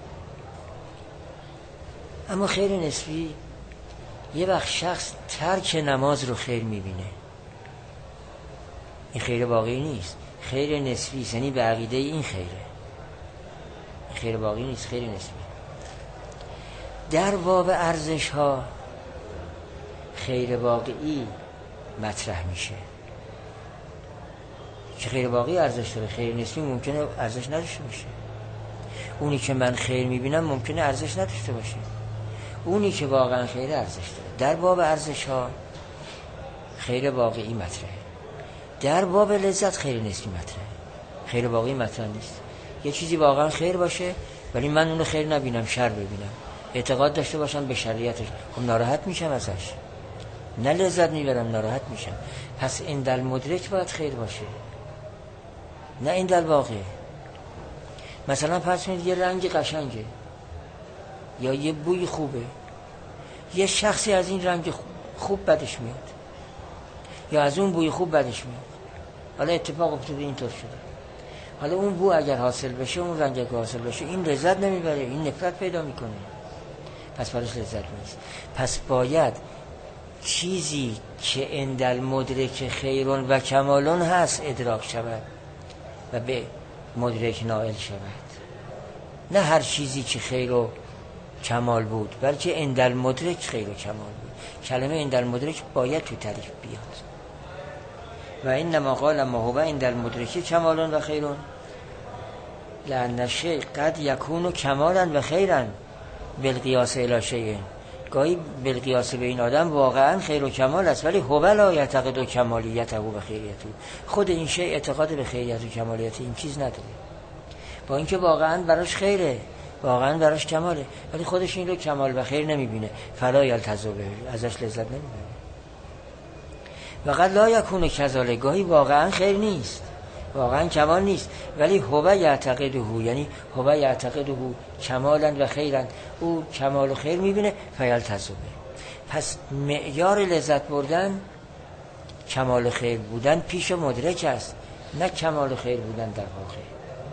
اما خیر نسبی یه وقت شخص ترک نماز رو خیر میبینه، این خیر واقعی نیست، خیر نسبی، یعنی به عقیده این خیره، این خیر واقعی نیست، خیر نسبی. در باب ارزش ها خیر واقعی مطرح میشه که خیر واقعی ارزش داره، خیر نسبی ممکنه ارزش نداشته باشه. اونی که من خیر میبینم ممکنه ارزش نداشته باشه، اونی که واقعا خیر ارزش داره. در باب ارزش ها خیر واقعی مطرحه، در باب لذت خیر نسبی مطرحه. خیر واقعی مطرح نیست. یه چیزی واقعا خیر باشه ولی من اونو خیر نبینم، شر ببینم، اعتقاد داشته باشم به شریعتش، خب ناراحت میشم ازش، نه لذت میبرم، ناراحت میشم. پس عند المدرک باید خیر باشه، نه عند الواقع. مثلا فرض کنید یه رنگ قشنگه یا یه بوی خوبه، یه شخصی از این رنگ خوب بدش میاد یا از اون بوی خوب بدش میاد، حالا اتفاق افتاده اینطور شده. حالا اون بو اگر حاصل بشه، اون رنگ اگر حاصل بشه، این لذت نمیبره، این نفرت پیدا میکنه، پس برش لذت نیست. پس باید چیزی که عند المدرک خیرون و کمالون هست ادراک شود و به مدرک نائل شود، نه هر چیزی که خیر و کمال بود، بلکه عند المدرک خیر و کمال بود. کلمه عند المدرک باید تو تعریف بیاد. و انما قال ما هو عند المدرک کمالون و خیرون لأن الشیء قد یکون کمالا و خیرا بالقیاس الی شیء. گاهی بالقیاس به این آدم واقعا خیر و کمال است، ولی هو لا یعتقد کمالیته و خیریته. خود این شیء اعتقاد به خیریت و کمالیت این چیز نداره، با اینکه واقعا براش خیره، واقعا براش کماله، ولی خودش این رو کمال و خیر نمیبینه، فلا یلتزم به، ازش لذت نمیبره. و قد لا یکون کذالک، گاهی واقعا خیر نیست، واقعا کمال نیست، ولی هو یعتقده، یعنی هو یعتقده کمالا و خیرا، او کمال و خیر میبینه، فیلتزم. پس معیار لذت بردن کمال و خیر بودن پیش مدرک است، نه کمال و خیر بودن در واقع.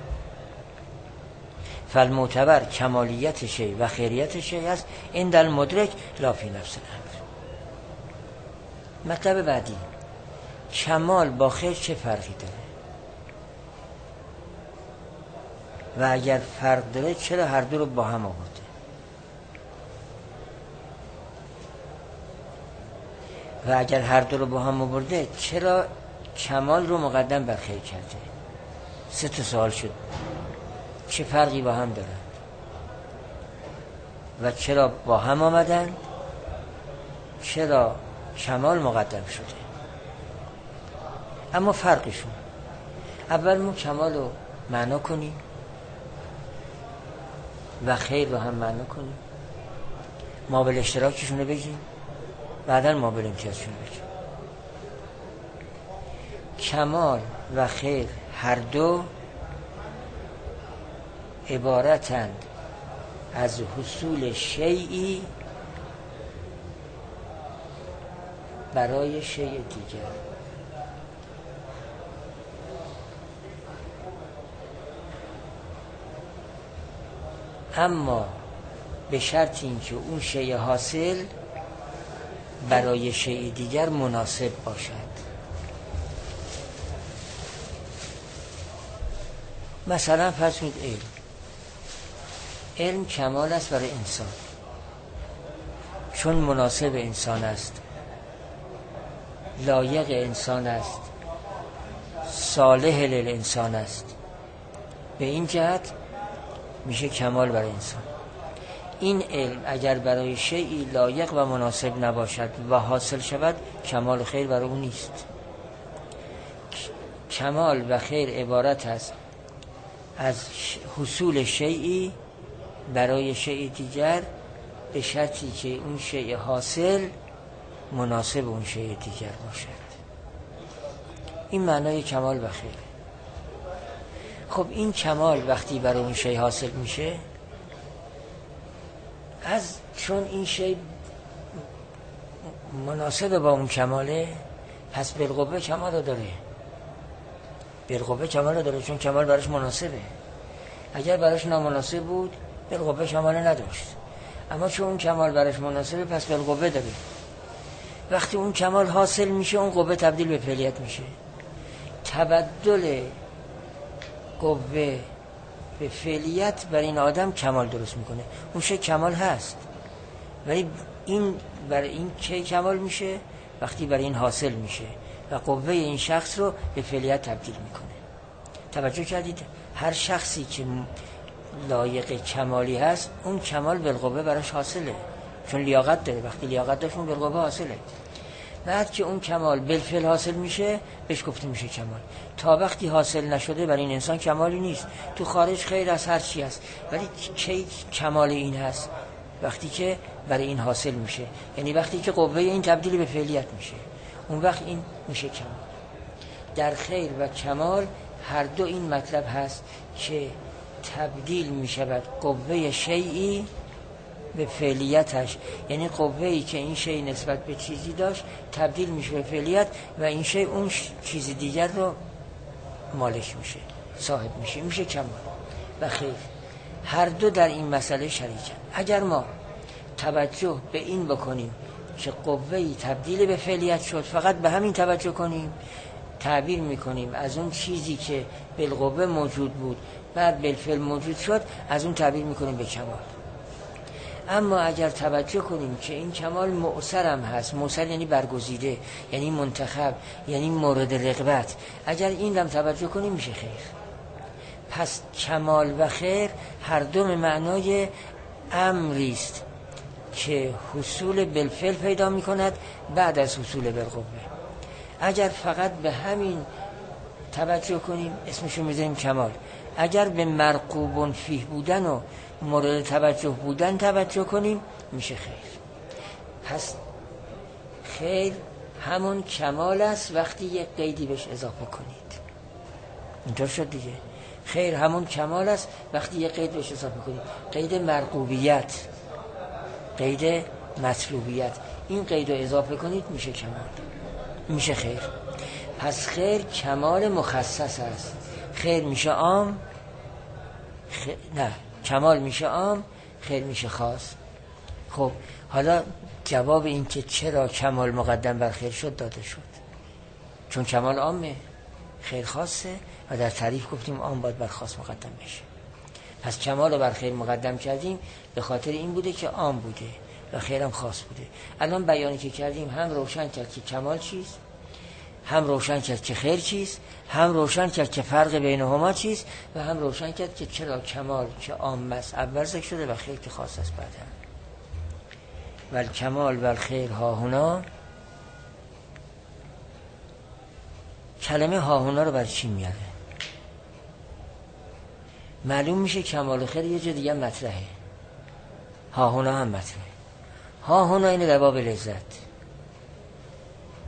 فالمعتبر کمالیت شیء و خیریت شیء است عند المدرک لا فی نفس الامر. مطلب بعدی، کمال با خیر چه فرقی داره و اگر فرق داره چرا هر دو رو با هم آورده؟ و اگر هر دو رو با هم آورده چرا کمال رو مقدم بر خیر کرده؟ سه تا سوال شد، چه فرقی با هم دارن و چرا با هم آمدن؟ چرا کمال مقدم شده؟ اما فرقشون، اول ما کمال رو معنا کنیم و خیر رو هم معنا کنیم، ما به اشتراکشون رو بگیم. بعدا ما بریم امتیازشون بگیم. کمال و خیر هر دو عبارتند از حصول شیئی برای شیء دیگر. اما به شرط اینکه اون شیء حاصل برای شیء دیگر مناسب باشد. مثلا فرض کنید علم علم کمال است برای انسان چون مناسب انسان است، لایق انسان است، صالح للانسان است. به این جهت میشه کمال برای انسان. این علم اگر برای شیئی لایق و مناسب نباشد و حاصل شود، کمال و خیر برای اون نیست. کمال و خیر عبارت است از حصول شیئی برای شیء دیگر به شرطی که اون شیء حاصل مناسب اون شیء دیگر باشد. این معنای کمال و خیر. خب این کمال وقتی برای اون شیء حاصل میشه، از چون این شیء مناسب با اون کماله، پس بالقوه کمال رو داره. بالقوه کمال رو داره چون کمال براش مناسبه. اگر براش نامناسب بود بالقوه کمال نداشت. اما چون اون کمال براش مناسبه، پس بالقوه داره. وقتی اون کمال حاصل میشه، اون قوه تبدیل به فعلیت میشه. تبدل قوه به فعلیت برای این آدم کمال درست میکنه. اون شی کمال هست، ولی این برای این چه کمال میشه؟ وقتی برای این حاصل میشه و قوه این شخص رو به فعلیت تبدیل میکنه. توجه کردید؟ هر شخصی که لایق کمالی هست، اون کمال بالقوه براش حاصله، چون لیاقت داره. وقتی لیاقت داشت، اون بالقوه حاصله. بعد که اون کمال بالفعل حاصل میشه، بهش گفته میشه کمال. تا وقتی حاصل نشده، برای این انسان کمالی نیست. تو خارج خیر از هر چی هست، ولی کی کمال این هست؟ وقتی که برای این حاصل میشه، یعنی وقتی که قوه این تبدیل به فعلیت میشه، اون وقت این میشه کمال. در خیر و کمال هر دو این مطلب هست که تبدیل میشود قوه شیئی به فعلیتش، یعنی قوه‌ای که این شی نسبت به چیزی داشت تبدیل میشه به فعلیت و این شی اون چیز دیگر رو مالک میشه، صاحب میشه، میشه کمال و خیر. هر دو در این مسئله شریکن. اگر ما توجه به این بکنیم که قوه‌ای تبدیل به فعلیت شد، فقط به همین توجه کنیم، تعبیر میکنیم از اون چیزی که بالقوه موجود بود بعد بالفعل موجود شد، از اون تعبیر میکنیم به کمال. اما اگر توجه کنیم که این کمال مؤثر هم هست، مؤثر یعنی برگزیده، یعنی منتخب، یعنی مورد رغبت، اگر این هم توجه کنیم، میشه خیر. پس کمال و خیر هر دو به معنای امری است که حصول بالفعل پیدا میکند بعد از حصول بالقوه. اگر فقط به همین توجه کنیم، اسمشو میذاریم کمال. اگر به مرغوب فیه بودن و مورد توجه بودن توجه کنیم، میشه خیر. پس خیر همون کمال است وقتی یک قیدی بهش اضافه کنید. اینطور شد دیگه. خیر همون کمال است وقتی یک قید بهش اضافه کنید. قید مرغوبیت، قید مطلوبیت، این قید رو اضافه کنید، میشه کمال، میشه خیر. پس خیر کمال مخصص است. خیر میشه عام، خ... نه کمال میشه عام، خیر میشه خاص. خب حالا جواب این که چرا کمال مقدم بر خیر شد داده شد. چون کمال عامه، خیر خاصه و در تعریف گفتیم عام باید بر خاص مقدم بشه. پس کمال رو بر خیر مقدم کردیم به خاطر این بوده که عام بوده و خیرم خاص بوده. الان بیانی که کردیم هم روشن کرد که کمال چیست، هم روشن کرد که خیر چیست، هم روشن کرد که فرق بینهما چیست و هم روشن کرد که چرا کمال که عام است اول ذکر شده و خیر که خاص است بعدا. ول کمال و خیر ها هنا، کلمه ها هنا رو برای چی میاره؟ معلوم میشه کمال و خیر یه جا دیگه مطرحه، ها هنا هم مطرحه. ها هنا اینه در باب لذت.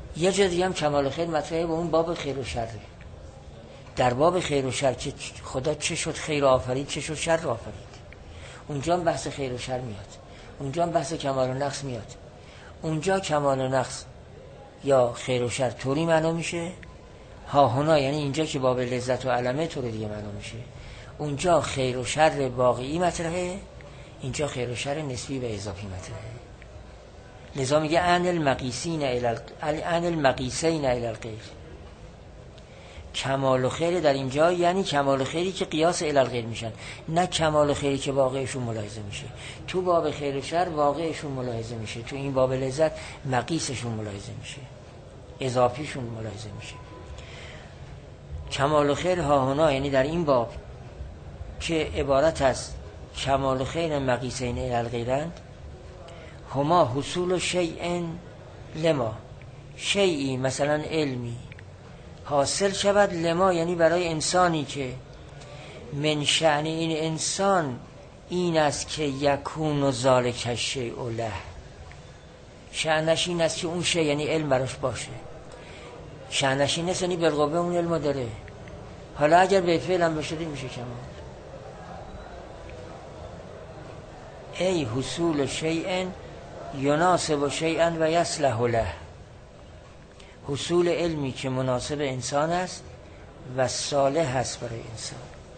یه جا دیگه هم کمال خیر مطرحه به اون باب خیر و شره. در باب خیر و شر که خدا چه شد خیر آفرید چه شد شر آفرید، اونجا هم بحث خیر و شر میاد، اونجا هم بحث کمال و نقص میاد. اونجا کمال و نقص یا خیر و شر طوری معنا میشه، ها هنا یعنی اینجا که باب لذت و علمه طوری دیگه معنا میشه. اونجا خیر و شر واقعی مطرحه، اینجا خیر و شر نسبی و اضافی مطرحه. لذا میگه ان المقیسین الی ان المقیسین الی الغیر. کمال و خیر در اینجا یعنی کمال و خیری که قیاس الی الغیر میشن، نه کمال و خیری که واقعشون ملاحظه میشه. تو باب خیر و شر واقعشون ملاحظه میشه، تو این باب لذت مقیسشون ملاحظه میشه، اضافیشون ملاحظه میشه. کمال و خیر ها هنا یعنی در این باب که عبارت از کمال و خیر مقیسین الی الغیرند، هما حصول شیء لما، شیئی مثلا علمی حاصل شود لما یعنی برای انسانی که من شأن این انسان این است که یکون و ذالک الشیء له، شأنش این است که اون شیء یعنی علم براش باشه، شأنش این است یعنی بالقوه اون علم داره. حالا اگر به فعل هم بشه میشه کمال. ای حصول شیء یناسب شیئا و یصلح له، حصول علمی که مناسب انسان است و صالح است برای انسان.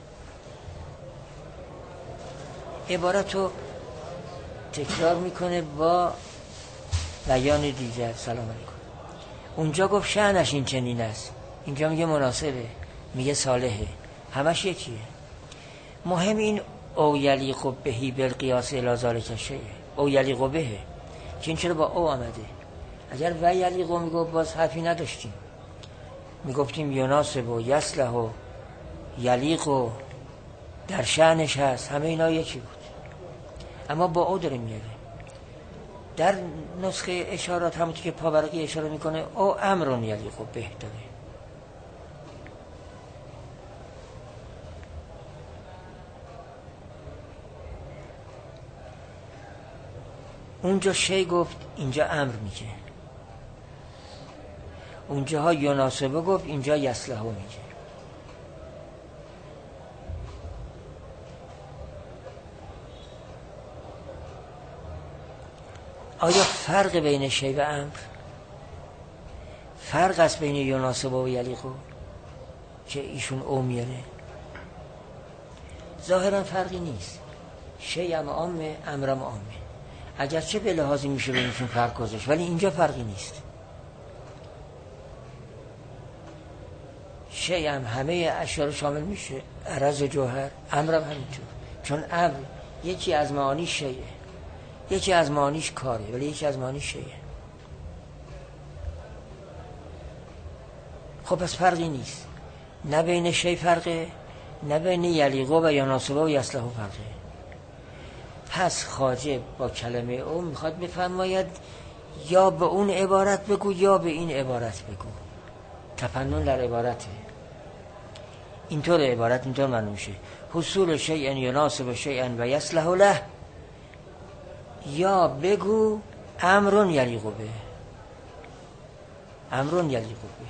عبارتو تکرار میکنه با بیان دیگر. سلام علیکم. اونجا گفت شأنش این چنین است، اینجا میگه مناسبه، میگه صالحه، همش یکیه. مهم این او یلیق بهی بالقیاس الی ذالک الشیء، او یلیق بهه که این چرا با او آمده. اگر و یلیقو میگفت باز حرفی نداشتیم، میگفتیم یناسب و یصلح و یلیق و در شأنش هست، همه اینا یکی بود. اما با او داره میاره. در نسخه اشارات همونطور که پاورقی اشاره میکنه او امرون یلیق به داره. اونجا شی گفت اینجا امر میگه، اونجاها یناسبه گفت اینجا یصلحو میگه. آیا فرق بین شی و امر فرق است بین یناسبه و یلیقو که ایشون او میاره؟ ظاهرا فرقی نیست، شی هم عامه امرم عامه، اگرچه به لحاظی میشه بینشون فرق گذاشت، ولی اینجا فرقی نیست. شی هم همه اشیاء رو شامل میشه، عرض و جوهر، امرم همینطور. چون امر یکی از معانی شیه، یکی از معانیش کاره، ولی یکی از معانی شیه. خب پس فرقی نیست، نه بین شی فرقه، نه بین یلیقو و یناسبه و یصلحو فرقه. پس خواجه با کلمه او میخواد بفرماید یا به اون عبارت بگو یا به این عبارت بگو. تفنن در عبارته، اینطور عبارت اینطور معنی میشه حصول شیء یناسب شیئا و یصلح له، یا بگو امرون یلیق به، امرون یلیق به.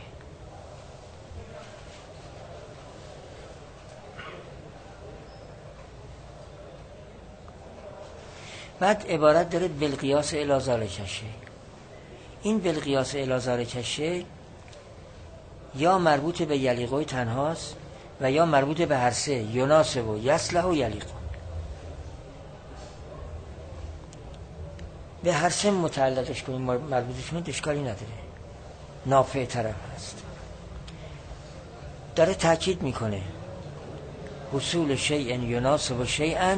بعد عبارت داره بالقیاس الی ذالک الشیء. این بالقیاس الی ذالک الشیء یا مربوط به یلیقوی تنهاست و یا مربوط به هر سه، یناسب و یصلح و یلیق. به هر سه متعلقش کنیم، مربوطش کنیم، اشکالی نداره، نافع طرف هست. داره تاکید میکنه حصول شیء یناسب شیئا،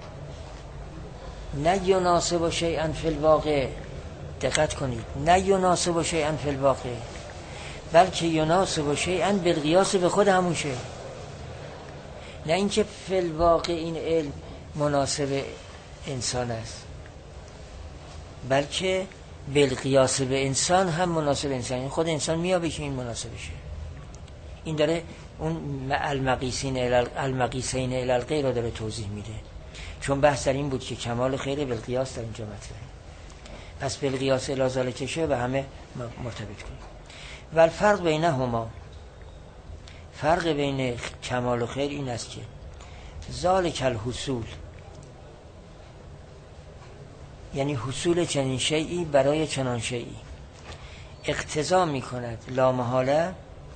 نه یناسب شیئا فی الواقع. دقت کنید، نه یناسب شیئا فی الواقع، بلکه یناسب شیئا بالقیاس به خود همون شیء. نه اینکه فی الواقع این علم مناسب انسان است، بلکه بالقیاس به انسان هم مناسب انسان، این خود انسان میابه که این مناسبشه. این داره اون المقیسین المقیسین الی الغیر رو داره توضیح میده، چون بحث در این بود که کمال خیر بالقیاس در اینجا مطرحه. پس بالقیاس الی ذالک الشیء به همه مرتبط کنیم. و الفرق بینهما، فرق بین کمال و خیر این است که ذالک الحصول، یعنی حصول چنین شیئی برای چنان شیئی، اقتضا می کند لامحاله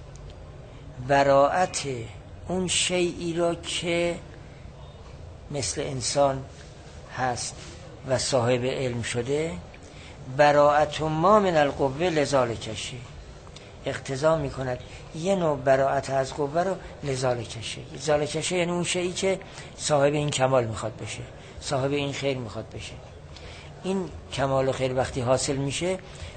براءت اون شیئی را که مثل انسان هست و صاحب علم شده، براءت ما من القوه لذالک شیء، اقتضا می کند یه نوع براءت از قوه رو لذالک شیء. ذالک شیء یعنی اون شیئی که صاحب این کمال میخواد بشه، صاحب این خیر میخواد بشه. این کمال و خیر وقتی حاصل میشه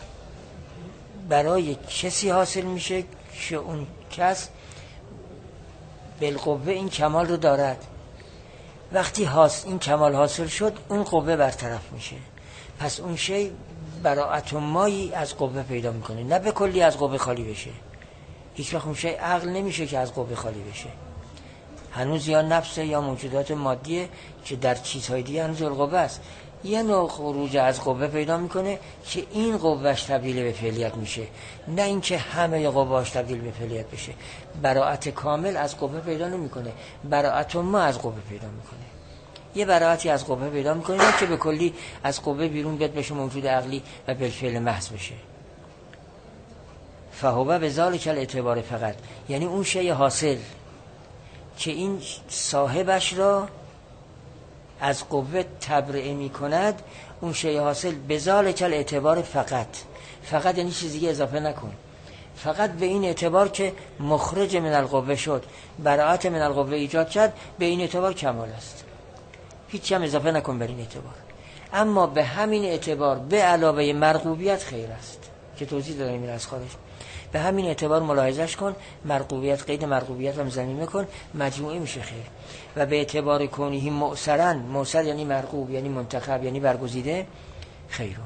برای کسی حاصل میشه که اون کس بالقوه این کمال رو دارد. وقتی حاصل این کمال حاصل شد اون قوه برطرف میشه، پس اون شی براءت مایی از قوه پیدا میکنه، نه به کلی از قوه خالی بشه. هیچ وقت اون شی عقل نمیشه که از قوه خالی بشه، هنوز یا نفس یا موجودات مادیه که در چیزهای دیگه هنوز القوه است. یه نوع خروج از قوه پیدا میکنه که این قوهش تبدیل به فعلیت میشه، نه اینکه همه قوهش تبدیل به فعلیت بشه. براءت کامل از قوه پیدا نمیکنه، براءت ما از قوه پیدا میکنه. یه براءتی از قوه پیدا میکنه نه که به کلی از قوه بیرون بیاد بشه موجود عقلی و بالفعل محض بشه. فهو بذالک الاعتبار فقط، یعنی اون شی حاصل که این صاحبش را از قوه تبرئه می کند، اون شی حاصل بذالک الاعتبار فقط، فقط یعنی چیزی دیگه اضافه نکن، فقط به این اعتبار که مخرج من القوه شد، براءت من القوه ایجاد کرد، به این اعتبار کمال است، هیچ هم اضافه نکن بر این اعتبار. اما به همین اعتبار به علاوه مرغوبیت خیر است که توضیح دادم این از خارج. به همین اعتبار ملاحظش کن، مرغوبیت قید مرغوبیت هم ضمیمه کن، مجموعه میشه خیر. و به اعتبار کونهی مؤثرن، مؤثر یعنی مرغوب یعنی منتخب یعنی برگزیده، خیرون.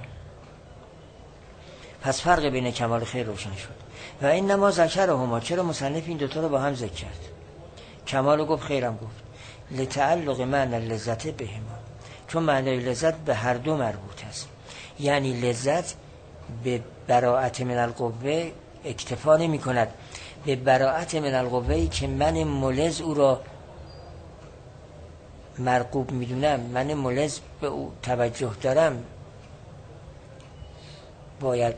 پس فرق بین کمال خیر روشن شد. و اینما ذکرهما، چرا مصنف این دوتا رو با هم ذکر کرد؟ کمال گفت خیرم گفت، لتعلق معنی اللذت بهما، چون معنی لذت به هر دو مربوط است. یعنی لذت به براءت من القوه اکتفا نمی کند، به براءت من القوهی که من ملز او را مرغوب میدونم، من ملز به او توجه دارم، باید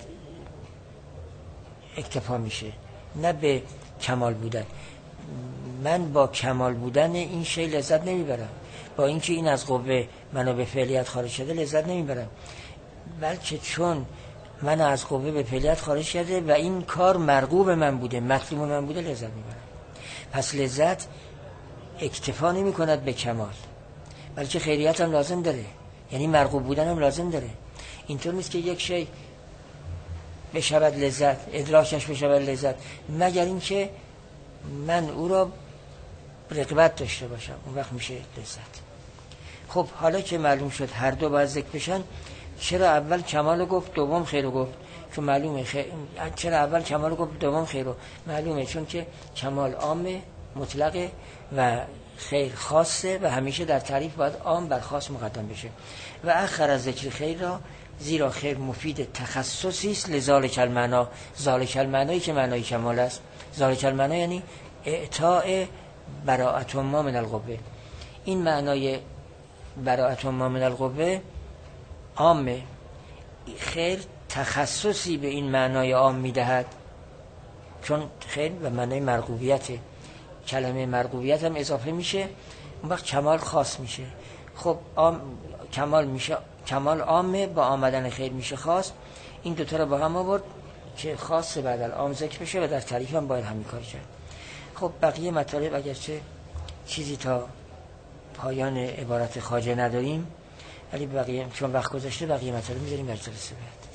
اکتفا میشه، نه به کمال بودن. من با کمال بودن این شی لذت نمیبرم، با اینکه این از قوه منو به فعلیت خارج شده لذت نمیبرم، بلکه چون من از قوه به فعلیت خارج شده و این کار مرغوب من بوده، مطلوب من بوده، لذت میبرم. پس لذت اکتفا نمی کند به کمال، بلکه خیریت هم لازم داره، یعنی مرغوب بودن هم لازم داره. اینطور نیست که یک شی بشود لذت، ادراکش بشود لذت، مگر اینکه من او را رغبت داشته باشم، اون وقت میشه لذت. خب حالا که معلوم شد هر دو باید ذکر بشن، چرا اول کمال گفت دوم خیر رو گفت؟ چون معلومه خیر... چرا اول کمال گفت دوم خیر رو؟ معلومه چون که کمال عام مطلقه و خیر خاصه و همیشه در تعریف باید عام بر خاص مقدم بشه. و اخر از ذکر خیر را، زیرا خیر مفید تخصصی است، لذالک المعنا، ذالک المعنایی که معنای کمال است. ذالک المعنا یعنی اعطاء براءت ما من القوه. این معنای براءت ما من القوه عامه، خیر تخصصی به این معنای عام میدهد، چون خیر و معنای مرغوبیته، کلمه مرغوبیت هم اضافه میشه، اون وقت کمال خاص میشه. خب عام کمال میشه، کمال عامه، با آمدن خیر میشه خاص. این دوتا رو با هم آورد که خاص بعد العام ذکر بشه و در تعریف هم باید همین کار کرد. خب بقیه مطالب اگرچه چیزی تا پایان عبارت خواجه نداریم، ولی بقیه چون وقت گذاشته بقیه مطالب میذاریم بر جلسه بعد.